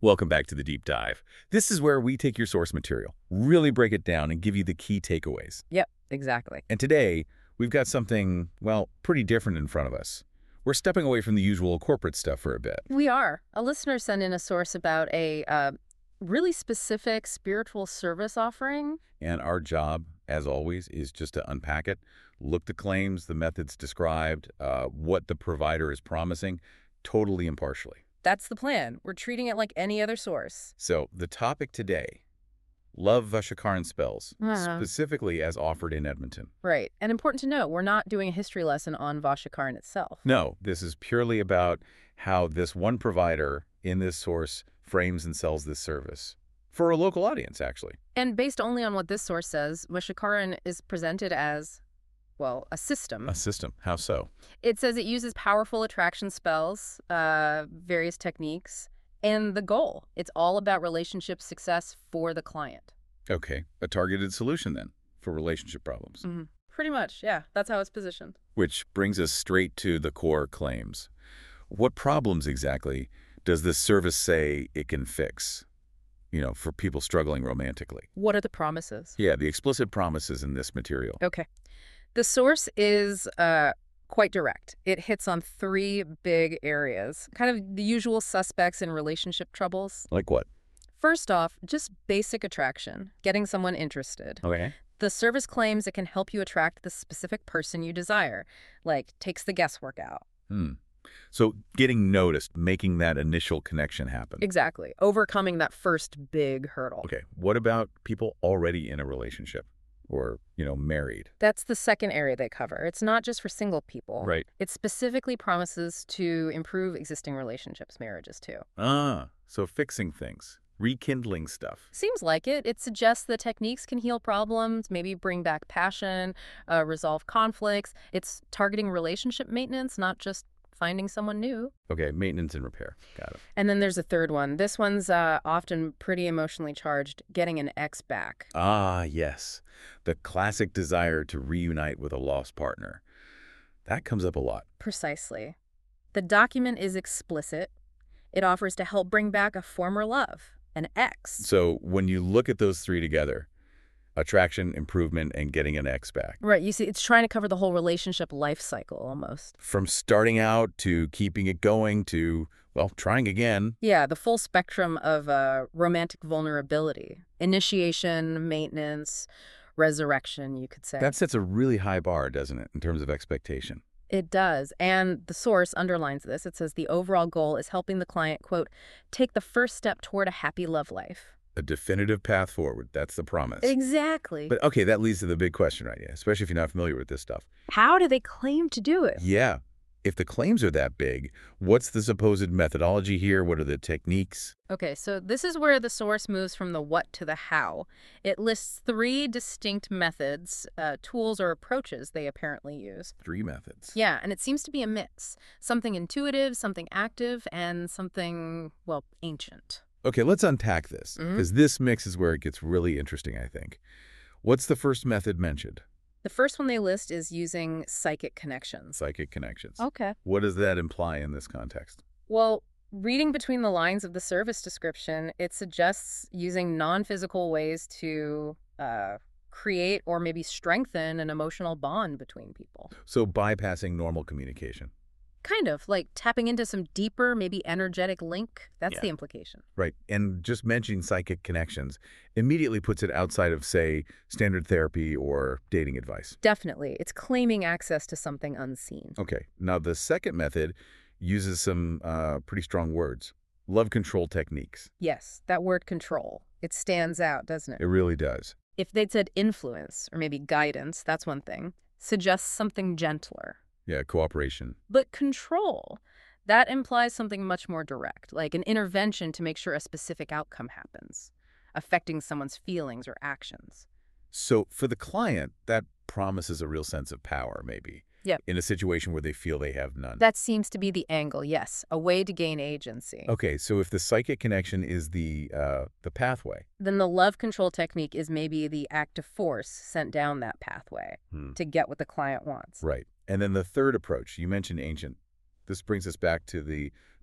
Welcome back to the Deep Dive. This is where we take your source material, really break it down, and give you the key takeaways. Yep, exactly. And today, we've got something, well, pretty different in front of us. We're stepping away from the usual corporate stuff for a bit. We are. A listener sent in a source about a really specific spiritual service offering. And our job, as always, is just to unpack it, look the claims, the methods described, what the provider is promising, totally impartially. That's the plan. We're treating it like any other source. So, the topic today, love Vashakaran spells, specifically as offered in Edmonton. Right. And important to note, we're not doing a history lesson on Vashakaran itself. No, this is purely about how this one provider in this source frames and sells this service. For a local audience, actually. And based only on what this source says, Vashakaran is presented as, well, a system. A system. How so? It says it uses powerful attraction spells, various techniques, and the goal. It's all about relationship success for the client. Okay, a targeted solution then for relationship problems. Pretty much, yeah. That's how it's positioned. Which brings us straight to the core claims. What problems exactly does this service say it can fix? You know, for people struggling romantically. What are the promises? Yeah, the explicit promises in this material. Okay. The source is quite direct. It hits on three big areas, kind of the usual suspects in relationship troubles. Like what? First off, just basic attraction, getting someone interested. Okay. The service claims it can help you attract the specific person you desire, like takes the guesswork out. So getting noticed, making that initial connection happen. Exactly. Overcoming that first big hurdle. Okay, what about people already in a relationship or, married? That's the second area they cover. It's not just for single people. Right. It specifically promises to improve existing relationships, marriages too. So fixing things, rekindling stuff. Seems like it. It suggests the techniques can heal problems, maybe bring back passion, resolve conflicts. It's targeting relationship maintenance, not just finding someone new. Okay, maintenance and repair. Got it. And then there's a third one. This one's often pretty emotionally charged, getting an ex back. Ah, yes. The classic desire to reunite with a lost partner. That comes up a lot. Precisely. The document is explicit. It offers to help bring back a former love, an ex. So when you look at those three together, attraction, improvement, and getting an ex back. Right. You see, it's trying to cover the whole relationship life cycle almost. From starting out to keeping it going to, well, trying again. Yeah, the full spectrum of romantic vulnerability. Initiation, maintenance, resurrection, you could say. That sets a really high bar, doesn't it, in terms of expectation? It does. And the source underlines this. It says the overall goal is helping the client, quote, take the first step toward a happy love life. A definitive path forward. That's the promise. Exactly. But okay, that leads to the big question, right? Yeah, especially if you're not familiar with this stuff. How do they claim to do it? Yeah. If the claims are that big, what's the supposed methodology here? What are the techniques? Okay, so this is where the source moves from the what to the how. It lists three distinct methods, tools or approaches they apparently use. 3 methods. Yeah, and it seems to be a mix. Something intuitive, something active, and something, well, ancient. Okay, let's unpack this, because this mix is where it gets really interesting, I think. What's the first method mentioned? The first one they list is using psychic connections. Psychic connections. Okay. What does that imply in this context? Well, reading between the lines of the service description, it suggests using non-physical ways to create or maybe strengthen an emotional bond between people. So bypassing normal communication. Kind of, like tapping into some deeper, maybe energetic link. That's Yeah. the implication. Right. And just mentioning psychic connections immediately puts it outside of, say, standard therapy or dating advice. Definitely. It's claiming access to something unseen. Okay. Now, the second method uses some pretty strong words. Love control techniques. Yes, that word control. It stands out, doesn't it? It really does. If they'd said influence or maybe guidance, that's one thing. Suggests something gentler. Yeah, cooperation. But control, that implies something much more direct, like an intervention to make sure a specific outcome happens, affecting someone's feelings or actions. So for the client, that promises a real sense of power, maybe. Yep. In a situation where they feel they have none. That seems to be the angle, yes, a way to gain agency. Okay, so if the psychic connection is the pathway. Then the love control technique is maybe the active force sent down that pathway to get what the client wants. Right. And then the third approach, you mentioned ancient. This brings us back to the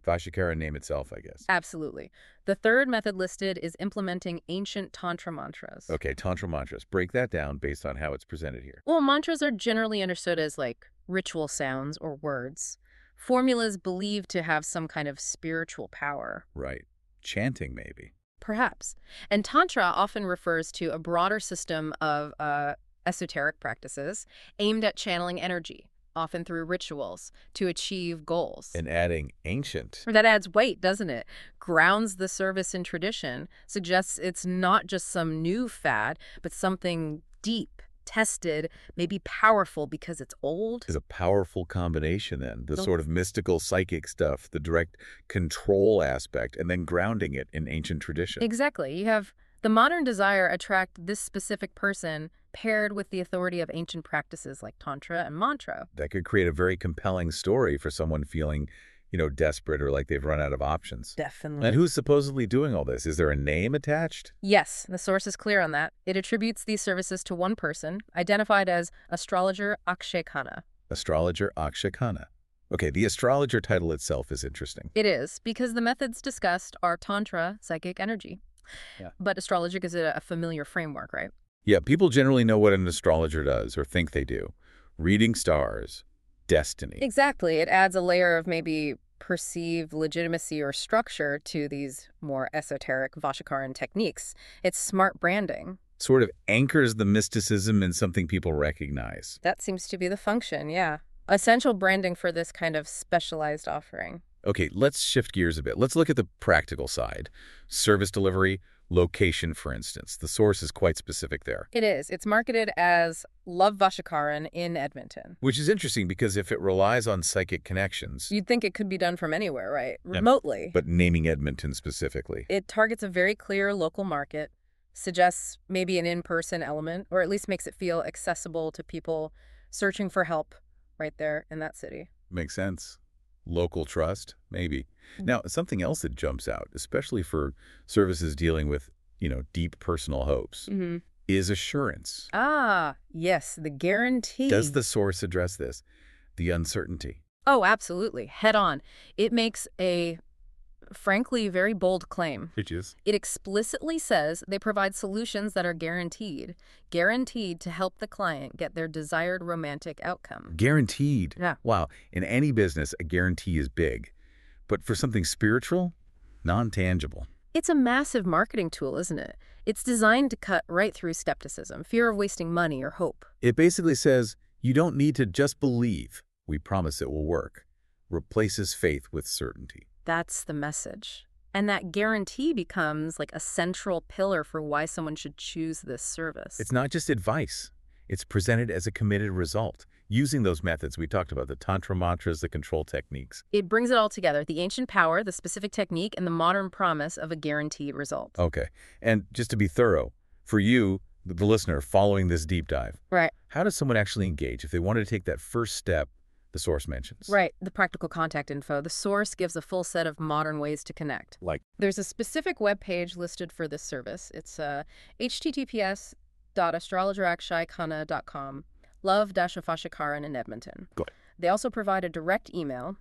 Vashikara name itself, I guess. Absolutely. The third method listed is implementing ancient Tantra mantras. Okay, Tantra mantras. Break that down based on how it's presented here. Well, mantras are generally understood as like ritual sounds or words, formulas believed to have some kind of spiritual power. Right. Chanting, maybe. Perhaps. And Tantra often refers to a broader system of esoteric practices aimed at channeling energy, often through rituals, to achieve goals. And adding ancient. That adds weight, doesn't it? Grounds the service in tradition, suggests it's not just some new fad, but something deep, tested, maybe powerful because it's old. Is a powerful combination then. The So- sort of mystical psychic stuff, the direct control aspect, and then grounding it in ancient tradition. Exactly. You have the modern desire attract this specific person paired with the authority of ancient practices like Tantra and mantra. That could create a very compelling story for someone feeling, desperate or like they've run out of options. Definitely. And who's supposedly doing all this? Is there a name attached? Yes, the source is clear on that. It attributes these services to one person, identified as astrologer Akshay Khanna. Astrologer Akshay Khanna. Okay, the astrologer title itself is interesting. It is, because the methods discussed are Tantra, psychic energy. Yeah. But astrology is a familiar framework, right? Yeah, people generally know what an astrologer does or think they do. Reading stars, destiny. Exactly. It adds a layer of maybe perceived legitimacy or structure to these more esoteric Vashikaran techniques. It's smart branding. Sort of anchors the mysticism in something people recognize. That seems to be the function, yeah. Essential branding for this kind of specialized offering. Okay, let's shift gears a bit. Let's look at the practical side. Service delivery, location, for instance. The source is quite specific there. It is. It's marketed as Love Vashikaran in Edmonton. Which is interesting because if it relies on psychic connections, You'd think it could be done from anywhere, right? Remotely. but naming Edmonton specifically. It targets a very clear local market, suggests maybe an in-person element, or at least makes it feel accessible to people searching for help right there in that city. Makes sense. Local trust, maybe. Now, something else that jumps out, especially for services dealing with, deep personal hopes, Mm-hmm. is assurance. Ah, yes, the guarantee. Does the source address this? The uncertainty. Oh, absolutely. Head on. It makes a, frankly, very bold claim. Which is? It explicitly says they provide solutions that are guaranteed to help the client get their desired romantic outcome. Guaranteed. Yeah. Wow. In any business, a guarantee is big. But for something spiritual, non-tangible. It's a massive marketing tool, isn't it? It's designed to cut right through skepticism, fear of wasting money or hope. It basically says, you don't need to just believe. We promise it will work. Replaces faith with certainty. That's the message. And that guarantee becomes like a central pillar for why someone should choose this service. It's not just advice. It's presented as a committed result, using those methods we talked about, the Tantra mantras, the control techniques. It brings it all together, the ancient power, the specific technique, and the modern promise of a guaranteed result. Okay. And just to be thorough, for you, the listener, following this deep dive, Right. how does someone actually engage if they wanted to take that first step the source mentions? Right. The practical contact info. The source gives a full set of modern ways to connect. Like, There's a specific web page listed for this service. It's https://astrologerakshaykhanna.com, love-vashikaran in Edmonton. Good. They also provide a direct email,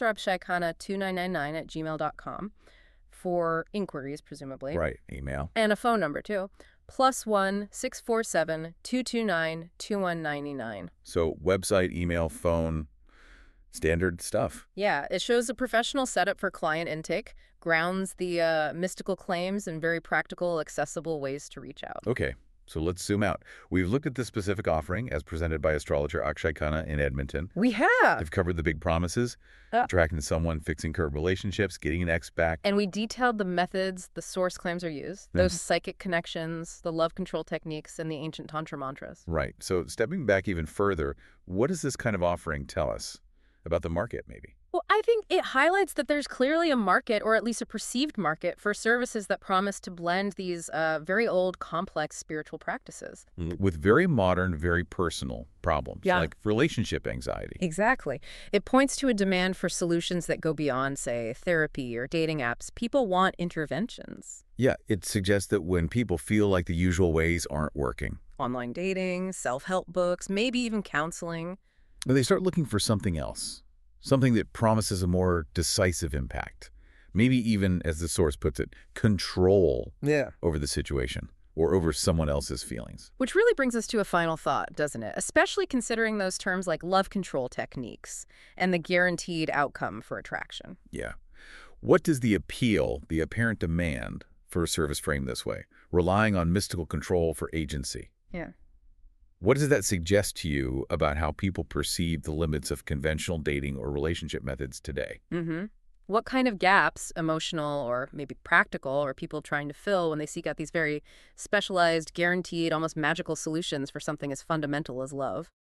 masterabshaykhanna2999@gmail.com, for inquiries, presumably. right, email. And a phone number, too. +1 647 229 2199. So website, email, phone, standard stuff. Yeah, it shows a professional setup for client intake, grounds the mystical claims in very practical, accessible ways to reach out. Okay, so let's zoom out. We've looked at the specific offering as presented by astrologer Akshay Khanna in Edmonton. We have! They've covered the big promises, attracting someone, fixing current relationships, getting an ex back. And we detailed the methods the source claims are used, those psychic connections, the love control techniques, and the ancient Tantra mantras. Right. So stepping back even further, what does this kind of offering tell us about the market, maybe? Well, I think it highlights that there's clearly a market, or at least a perceived market, for services that promise to blend these very old, complex spiritual practices. With very modern, very personal problems, Yeah. like relationship anxiety. Exactly. It points to a demand for solutions that go beyond, say, therapy or dating apps. People want interventions. Yeah, it suggests that when people feel like the usual ways aren't working, Online dating, self-help books, maybe even counseling. they start looking for something else. something that promises a more decisive impact. Maybe even, as the source puts it, control Yeah. over the situation or over someone else's feelings. Which really brings us to a final thought, doesn't it? Especially considering those terms like love control techniques and the guaranteed outcome for attraction. Yeah. What does the appeal, the apparent demand for a service frame this way, relying on mystical control for agency? Yeah. What does that suggest to you about how people perceive the limits of conventional dating or relationship methods today? Mm-hmm. What kind of gaps, emotional or maybe practical, are people trying to fill when they seek out these very specialized, guaranteed, almost magical solutions for something as fundamental as love?